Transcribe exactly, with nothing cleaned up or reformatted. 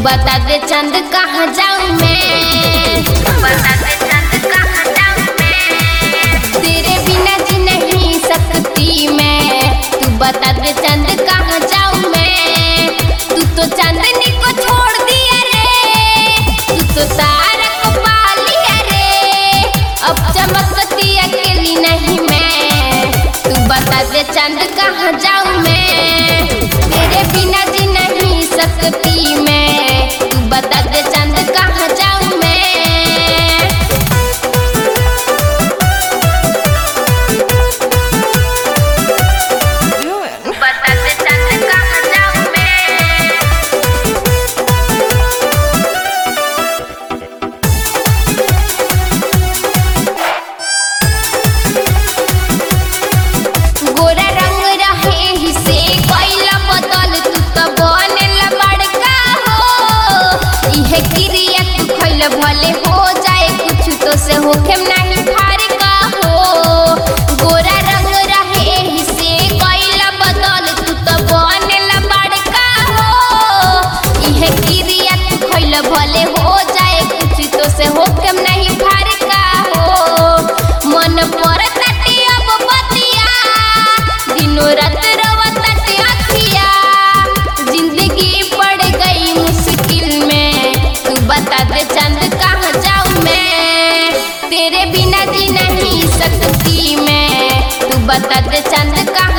बता दे चंद कहाँ जाऊँ मैं, बता दे चंद कहाँ जाऊँ मैं, तेरे बिना जी नहीं सकती मैं। तू बता दे चंद कहाँ जाऊँ मैं, तू तो चांदनी को छोड़ दिया रे, तू तो तारा को पा लिया रे, अब चमकती अकेली नहीं मैं। तू बता दे चंद कहाँ जाऊँ मैं, तेरे बिना जी नहीं सकती मैं। तू बता दे चंद कहाँ जाऊँ मैं। बता दे चंद कहाँ जाऊँ मैं। गोरा रंग रहे ही से कोइला बदल, तू तो बनेला बड़का हो। इहे क्रिया तू खइल भले हो जाए कुछ तो से होखेम नहीं फारका हो। गोरा रंग रहे ही से कोइला बदल, तू तो बनेला बड़का हो। इहे क्रिया तू खइल भले हो जाए कुछ तो से होखेम नहीं फारका हो। मन पर ताटे अब बतिया, दिनों रात रोवताटे अखिया, जिंदगी पड़ गई मुश्किल में। तू बता दे चंद कहाँ जाऊँ मैं, तेरे बिना जी नहीं सकती मैं। तू बता दे चंद कहाँ